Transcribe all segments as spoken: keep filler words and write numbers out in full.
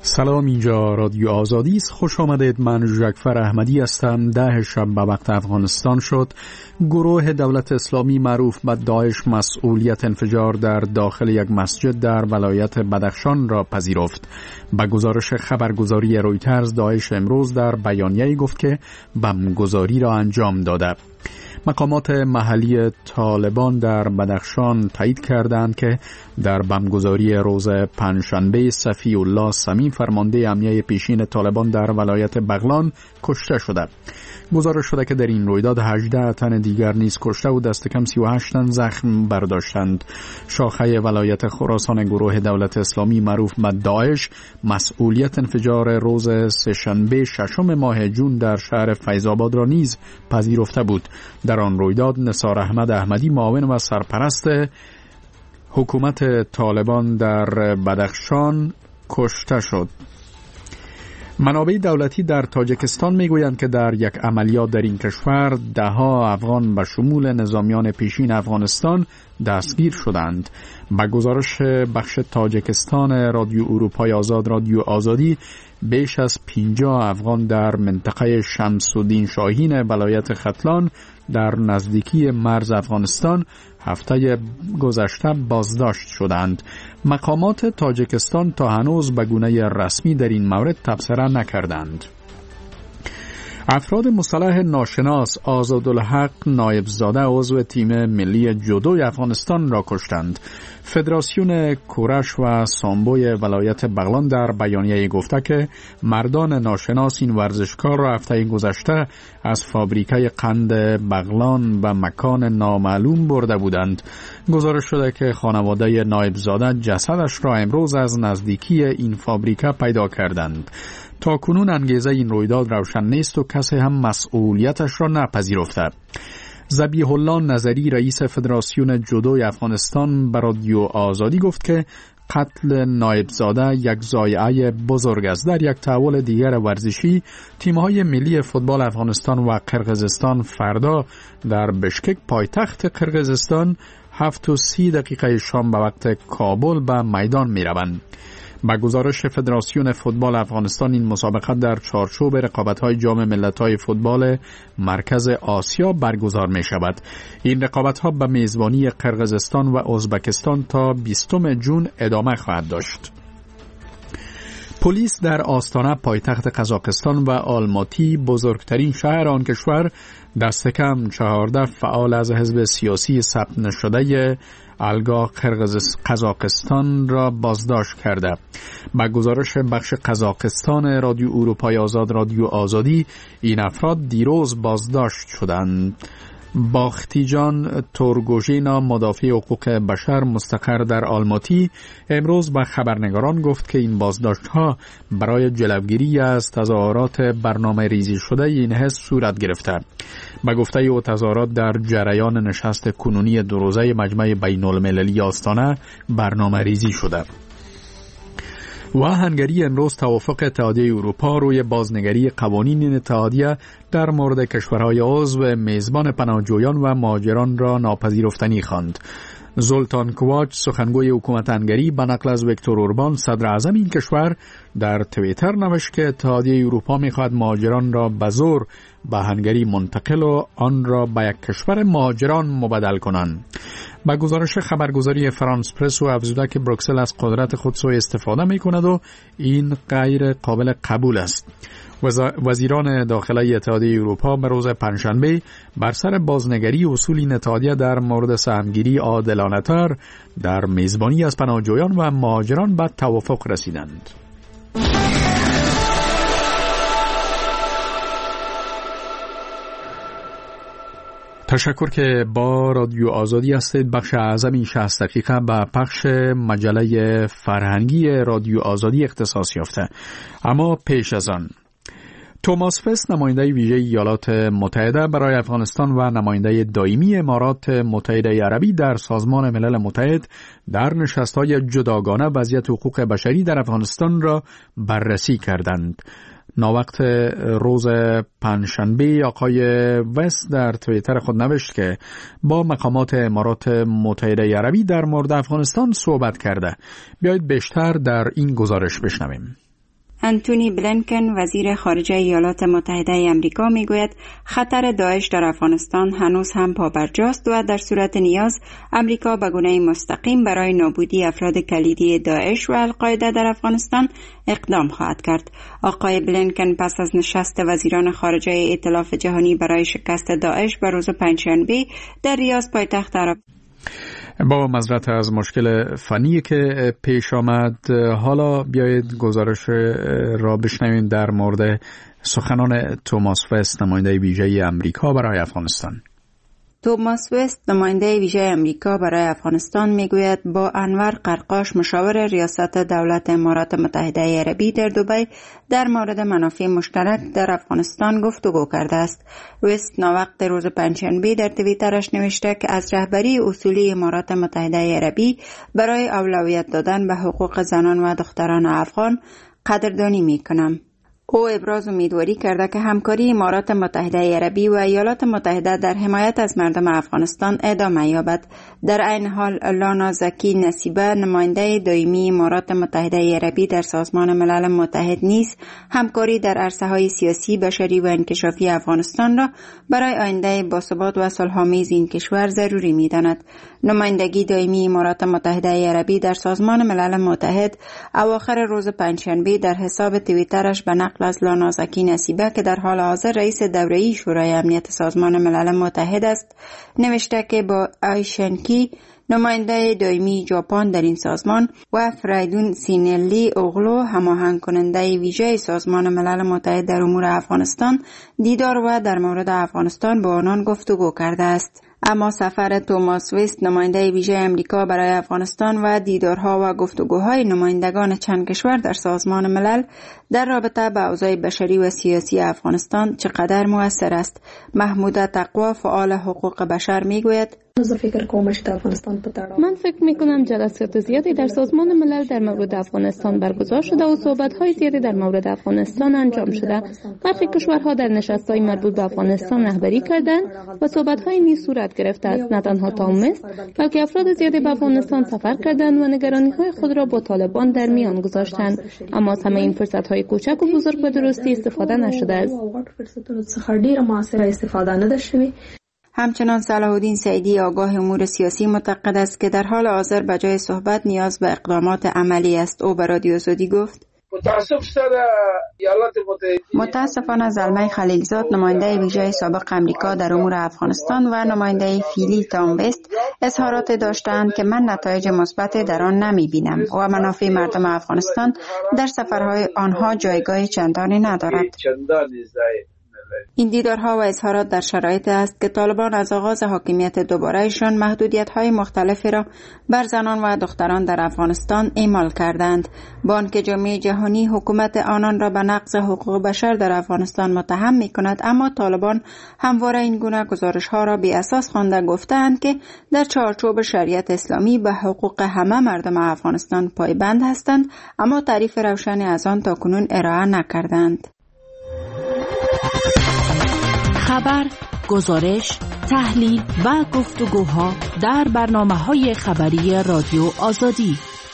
سلام، اینجا رادیو آزادی است. خوش آمدید. من جعفر احمدی هستم. ده شب به وقت افغانستان شد گروه دولت اسلامی معروف به داعش مسئولیت انفجار در داخل یک مسجد در ولایت بدخشان را پذیرفت. به گزارش خبرگزاری رویترز، داعش امروز در بیانیه‌ای گفت که بمبگذاری را انجام داده. مقامات محلی طالبان در بدخشان تایید کردند که در بمبگذاری روز پنجشنبه صفی الله سمی، فرمانده امنیه پیشین طالبان در ولایت بغلان، کشته شده. گزارش شده که در این رویداد هجده تن دیگر نیز کشته و دست کم سی و هشت تن زخم برداشتند. شاخه ولایت خراسان گروه دولت اسلامی معروف به داعش مسئولیت انفجار روز سه‌شنبه ششم ماه جون در شهر فیض‌آباد را نیز پذیرفته بود. در آن رویداد نثار احمد احمدی، معاون و سرپرست حکومت طالبان در بدخشان، کشته شد. منابع دولتی در تاجیکستان میگویند که در یک عملیات در این کشور ده‌ها افغان به شمول نظامیان پیشین افغانستان دستگیر شدند. به گزارش بخش تاجیکستان رادیو اروپای آزاد رادیو آزادی، بیش از پنجاه افغان در منطقه شمس الدین شاهین ولایت ختلان در نزدیکی مرز افغانستان هفته گذشته بازداشت شدند. مقامات تاجیکستان تا هنوز به گونه رسمی در این مورد تبصره نکردند. افراد مسلح ناشناس آزادالحق نایبزاده، عضو تیم ملی جودو افغانستان، را کشتند. فدراسیون کورش و سامبوی ولایت بغلان در بیانیه گفته که مردان ناشناس این ورزشکار را هفته گذشته از فابریکه قند بغلان به مکان نامعلوم برده بودند. گزارش شده که خانواده نایبزاده جسدش را امروز از نزدیکی این فابریکه پیدا کردند. تا کنون انگیزه این رویداد روشن نیست و کسی هم مسئولیتش را نپذیرفته. ذبیح الله نظری، رئیس فدراسیون جودو افغانستان، به رادیو آزادی گفت که قتل نایبزاده یک ضایعه بزرگ است. در یک تحول دیگر ورزشی، تیم‌های ملی فوتبال افغانستان و قرقیزستان فردا در بشکک، پایتخت قرقیزستان، هفت و سی دقیقه شام به وقت کابل به میدان می‌روند. با گزارش فدراسیون فوتبال افغانستان، این مسابقه در چارچوب رقابت‌های جام ملت‌های فوتبال مرکز آسیا برگزار می‌شود. این رقابت‌ها به میزبانی قرقیزستان و ازبکستان تا بیستم جون ادامه خواهد داشت. پلیس در آستانه پایتخت قزاقستان و آلماتی، بزرگترین شهر آن کشور، دست کم چهارده فعال از حزب سیاسی ثبت نشده الگا قزاقستان را بازداشت کرده. با گزارش بخش قزاقستان رادیو اروپای آزاد رادیو آزادی، این افراد دیروز بازداشت شدند. باختیجان تورگوژینا، مدافع حقوق بشر مستقر در آلماتی، امروز به خبرنگاران گفت که این بازداشت‌ها برای جلوگیری از تظاهرات برنامه ریزی شده این حزب صورت گرفته. به گفته او، تظاهرات در جریان نشست کنونی دو روزه مجمع بین المللی آستانه برنامه ریزی شده. و هنگری امروز توافق اتحادیه اروپا روی بازنگری قوانین این اتحادیه در مورد کشورهای عضو میزبان پناهجویان و مهاجران را ناپذیرفتنی خواند. زولتان کواچ، سخنگوی حکومت هنگری، به نقل از ویکتور اوربان، صدر اعظم این کشور، در توییتر نوشت که اتحادیه اروپا می‌خواهد مهاجران را به زور به هنگری منتقل و آن را به یک کشور مهاجران مبدل کنند. با گزارش خبرگزاری فرانس پرس، و افزوده که بروکسل از قدرت خود سوء استفاده می‌کند و این غیر قابل قبول است. وزیران داخلی اتحادیه اروپا به روز پنجشنبه بر سر بازنگری اصول این اتحادیه در مورد سهمگیری عادلانه‌تر در میزبانی از پناهجویان و مهاجران به توافق رسیدند. تشکر که با رادیو آزادی هستید. بخش اعظم این شصت دقیقه به پخش مجله فرهنگی رادیو آزادی اختصاص یافته. اما پیش از آن، توماس فست، نماینده ویژه ایالات متحده برای افغانستان و نماینده دائمی امارات متحده عربی در سازمان ملل متحد، در نشست‌های جداگانه وضعیت حقوق بشری در افغانستان را بررسی کردند. ناوقت روز پنجشنبه، آقای وست در توییتر خود نوشت که با مقامات امارات متحده عربی در مورد افغانستان صحبت کرده. بیایید بیشتر در این گزارش بشنویم. انتونی بلینکن وزیر خارجه ایالات متحده آمریکا میگوید خطر داعش در افغانستان هنوز هم پابرجاست و در صورت نیاز آمریکا به گونه مستقیم برای نابودی افراد کلیدی داعش و القاعده در افغانستان اقدام خواهد کرد. آقای بلینکن پس از نشست وزیران خارجه ائتلاف جهانی برای شکست داعش به روز پنجشنبه در ریاض پایتخت عرب با معذرت از مشکل فنی که پیش آمد، حالا بیایید گزارش را بشنویم در مورد سخنان توماس وست، نماینده ویژه آمریکا برای افغانستان. توماس وست، نماینده ویژه آمریکا برای افغانستان، میگوید با انور قرقاش، مشاور ریاست دولت امارات متحده عربی در دبی، در مورد منافع مشترک در افغانستان گفتگو کرده است. وست ناوقت روز پنجشنبه در توییترش نوشته که از رهبری اصولی امارات متحده عربی برای اولویت دادن به حقوق زنان و دختران افغان قدردانی میکنم. او ابراز امیدواری کرده که همکاری امارات متحده عربی و ایالات متحده در حمایت از مردم افغانستان ادامه یابد. در این حال لانا زکی نصیبه، نماینده دائمی امارات متحده عربی در سازمان ملل متحد، نیز همکاری در عرصه‌های سیاسی، بشری و انکشافی افغانستان را برای آینده باثبات و صلح‌آمیز این کشور ضروری می‌داند. نمایندگی دائمی امارات متحده عربی در سازمان ملل متحد اواخر روز پنجشنبه در حساب توییترش به نقل از لانا زکی نصیبه که در حال حاضر رئیس دوره‌ای شورای امنیت سازمان ملل متحد است، نوشته که با آیشنکی، نماینده دائمی ژاپن در این سازمان، و فریدون سینلی اوغلو، هماهنگ کننده ویژه سازمان ملل متحد در امور افغانستان، دیدار و در مورد افغانستان با آنان گفتگو کرده است. اما سفر توماس وست، نماینده ویژه آمریکا برای افغانستان، و دیدارها و گفتگوهای نمایندگان چند کشور در سازمان ملل در رابطه با اوضاع بشری و سیاسی افغانستان چقدر مؤثر است؟ محمود تقوا، فعال حقوق بشر، میگوید من فکر میکنم جلسات زیادی در سازمان ملل در مورد افغانستان برگزار شده و صحبت‌های زیادی در مورد افغانستان انجام شده. برخی کشورها در نشست‌های مربوط به افغانستان رهبری کردند و صحبت‌های نیز صورت گرفته است. نه تنها تامست، بلکه افراد زیادی به افغانستان سفر کردند و نگرانی‌های خود را با طالبان در میان گذاشتند. اما از همه این فرصت‌های کوچک و بزرگ به درستی استفاده نشده است. همچنان صلاح الدین سعیدی، آگاه امور سیاسی، معتقد است که در حال حاضر به جای صحبت نیاز به اقدامات عملی است. او به رادیو آزادی گفت: متاسفانه زلمه خلیلزاد، نماینده ویژه سابق امریکا در امور افغانستان و نماینده فعلی تام وست، اظهارات داشتند که من نتایج مثبت در آن نمی بینم و منافع مردم افغانستان در سفرهای آنها جایگاه چندانی ندارد. این دیدارها و اظهارات در شرایطی است که طالبان از آغاز حاکمیت دوبارهشان محدودیت‌های مختلفی را بر زنان و دختران در افغانستان اعمال کردند. با آنکه جامعه جهانی حکومت آنان را به نقض حقوق بشر در افغانستان متهم می‌کند، اما طالبان همواره این گونه گزارش‌ها را بی اساس خوانده گفتند که در چارچوب شریعت اسلامی به حقوق همه مردم افغانستان پایبند هستند، اما تعریف روشنی از آن تاکنون ارائه نکردند. خبر، گزارش، تحلیل و گفتگوها در برنامه‌های خبری رادیو آزادی.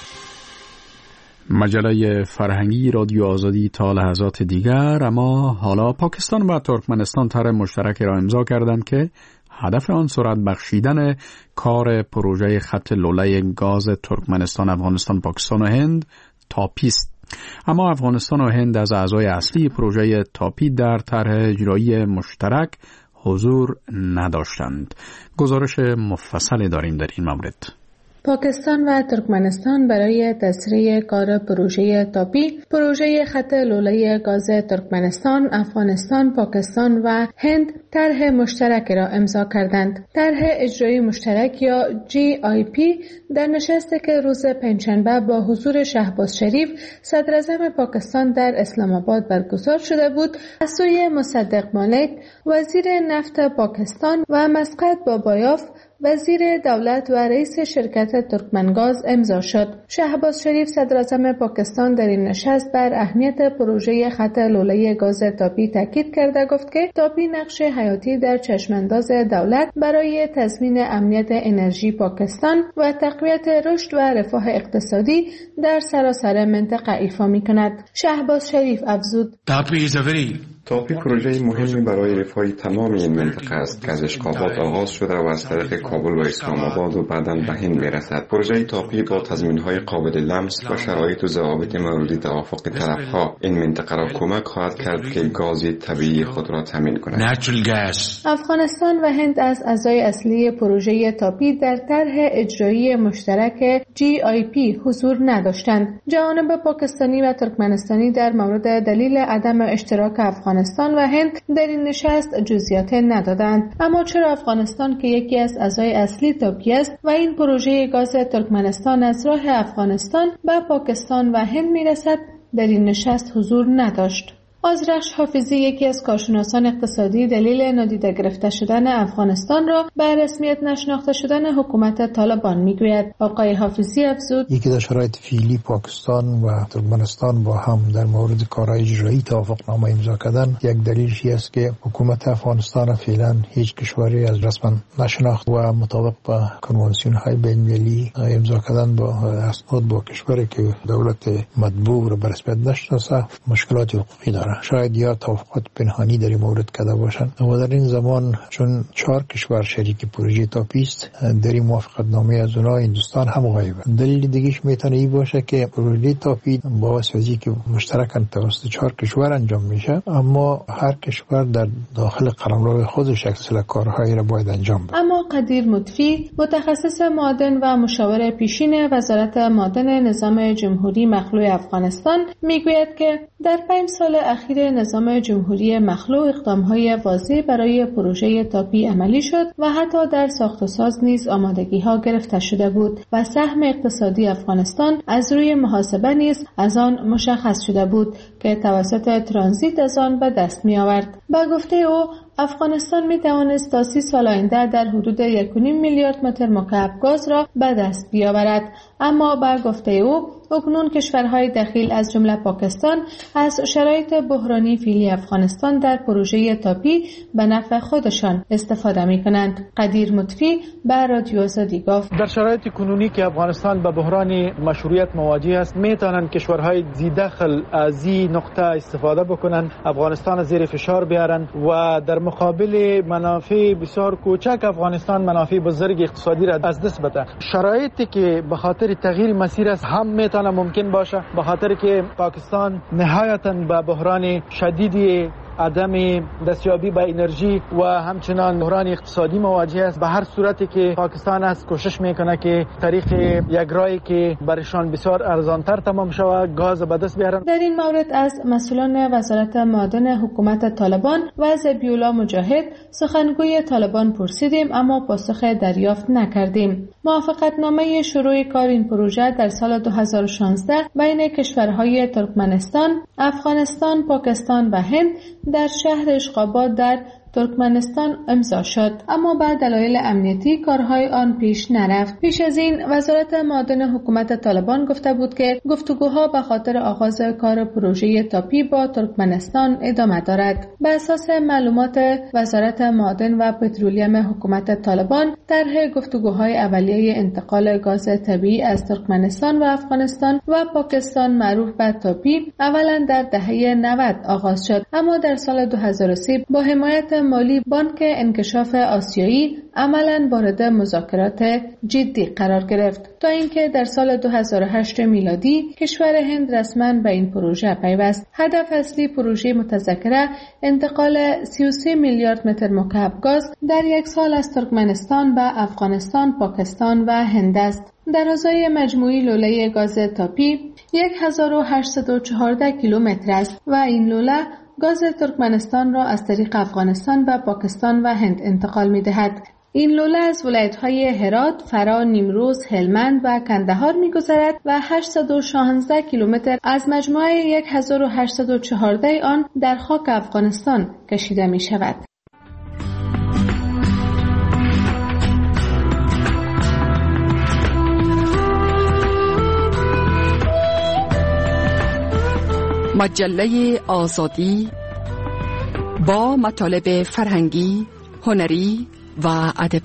مجله فرهنگی رادیو آزادی تا لحظات دیگر. اما حالا پاکستان و ترکمنستان طرح مشترک را امضا کردند که هدف آن سرعت بخشیدن کار پروژه خط لوله گاز ترکمنستان، افغانستان، پاکستان و هند تاپی است. اما افغانستان و هند از اعضای اصلی پروژه تاپی در طرح اجرایی مشترک حضور نداشتند. گزارش مفصلی داریم در این مورد. پاکستان و ترکمنستان برای تسریع کار پروژه تاپی، پروژه خط لوله گاز ترکمنستان، افغانستان، پاکستان و هند طرح مشترک را امضا کردند. طرح اجرایی مشترک یا جی آی پی در نشستی که روز پنجشنبه با حضور شهباز شریف، صدراعظم پاکستان، در اسلام آباد برگزار شده بود، از سوی مصدق مالک، وزیر نفت پاکستان، و مسقط بابایاف، وزیر دولت و رئیس شرکت ترکمنگاز امضا شد. شهباز شریف صدراعظم پاکستان در این نشست بر اهمیت پروژه خط لوله گاز تاپی تاکید کرده گفت که تاپی نقش حیاتی در چشمانداز دولت برای تضمین امنیت انرژی پاکستان و تقویت رشد و رفاه اقتصادی در سراسر منطقه ایفا می‌کند. شهباز شریف افزود: تاپی پروژه مهمی برای رفاه تمام این منطقه است که از اشغالات آغاز شده و از طریق کابل و اسلام آباد و بعداً به هند میرسد. پروژه تاپی با تضمین‌های قابل لمس و شرایط و ضوابط مورد توافق طرف‌ها این منطقه را کمک خواهد کرد که گاز طبیعی خود را تامین کند. افغانستان و هند از اعضای اصلی پروژه تاپی در طرح اجرایی مشترک جی آی پی حضور نداشتند. جانب پاکستانی و ترکمنستانی در مورد دلیل عدم اشتراک افغانستان افغانستان و هند در این نشست جزئیات ندادند. اما چرا افغانستان که یکی از اعضای اصلی تاپی است و این پروژه گاز ترکمنستان از راه افغانستان به پاکستان و هند میرسد در این نشست حضور نداشت؟ آذرخش حافظی یکی از کارشناسان اقتصادی دلیل نادیده گرفته شدن افغانستان را به رسمیت نشناخته شدن حکومت طالبان میگوید. آقای حافظی افزود: یکی از شرایط فعلی پاکستان و ترکمنستان با هم در مورد کارهای اجرایی توافقنامه امضا کردن یک دلیلش است که حکومت افغانستان فعلا هیچ کشوری از رسما نشناخت و مطابق با کنوانسیون های بین‌المللی امضا کردن با اسناد با کشوری که دولت مطبوع را به رسمیت نشناسه مشکلات حقوقی دارد. شاید یا توافقات پنهانی در این مورد کرده باشند و در این زمان چون چهار کشور شریک پروژه تاپی است در این موافقتنامه از اونها هندوستان هم غایبه. دلیل دیگه‌اش میتونه این باشه که پروژه تاپی با واسطه که مشترکاً توسط چهار کشور انجام میشه اما هر کشور در داخل قلمرو خودش اکثر کارهایی را باید انجام بده. اما قدیر مطفی متخصص معادن و مشاور پیشین وزارت معادن نظام جمهوری مخلوع افغانستان میگوید که در پنج سال اخیر نظام جمهوری مخلوع اقدام‌های واضح برای پروژه تاپی عملی شد و حتی در ساخت و ساز نیز آمادگی‌ها گرفته شده بود و سهم اقتصادی افغانستان از روی محاسبه نیز از آن مشخص شده بود که توسط ترانزیت از آن به دست می‌آورد. با گفته او افغانستان می توانست تا سی سال آینده در حدود یک و نیم میلیارد متر مکعب گاز را به دست بیاورد. اما با گفته او اکنون کشورهای دخیل از جمله پاکستان از شرایط بحرانی فعلی افغانستان در پروژه تاپی به نفع خودشان استفاده می کنند. قدیر مطفی به رادیو آزادی گفت: در شرایط کنونی که افغانستان به بحران مشروعیت مواجه است می توانند کشورهای ذی دخل از این نقطه استفاده بکنند، افغانستان زیر فشار بیارند و در مقابل منافع بسیار کوچک افغانستان منافع بزرگ اقتصادی را از دست بده. شرایطی که به خاطر تغییر مسیر است هم میتونه ممکن باشه به خاطر که پاکستان نهایتاً به بحران شدیدی عدم دستیابی به انرژی و همچنان بحران اقتصادی مواجه است. به هر صورتی که پاکستان از کوشش میکنه که طریق یک راهی که برشان بسیار ارزانتر تمام شود گاز به دست بیارن. در این مورد از مسئولان وزارت معادن حکومت طالبان و ذبیح‌الله مجاهد سخنگوی طالبان پرسیدیم اما پاسخ دریافت نکردیم. موافقتنامه شروع کار این پروژه در سال دو هزار و شانزده بین کشورهای ترکمنستان، افغانستان، پاکستان و هند در شهر اشقاباد در ترکمنستان امضا شد، اما به دلایل امنیتی کارهای آن پیش نرفت. پیش از این وزارت معادن حکومت طالبان گفته بود که گفتگوها به خاطر آغاز کار پروژه تاپی با ترکمنستان ادامه دارد. به اساس معلومات وزارت معادن و پترولیم حکومت طالبان طرح گفتگوهای اولیه انتقال گاز طبیعی از ترکمنستان و افغانستان و پاکستان معروف به تاپی اولا در دهه نود آغاز شد، اما در سال دو هزار و سه با حمایت مالی بانک انکشاف آسیایی عملاً وارد مذاکرات جدی قرار گرفت تا اینکه در سال دو هزار و هشت میلادی کشور هند رسما به این پروژه پیوست. هدف اصلی پروژه متذکره انتقال سی و سه میلیارد متر مکعب گاز در یک سال از ترکمنستان به افغانستان، پاکستان و هند است. درازای مجموعی لوله گاز تاپی هزار و هشتصد و چهارده کیلومتر است و این لوله گاز ترکمنستان را از طریق افغانستان و پاکستان و هند انتقال می دهد. این لوله از ولایت‌های هرات، فرا، نیمروز، هلمند و کندهار می‌گذرد و هشتصد و شانزده کیلومتر از مجموع هزار و هشتصد و چهارده آن در خاک افغانستان کشیده می‌شود. مجله آزادی با مطالب فرهنگی، هنری و ادبی.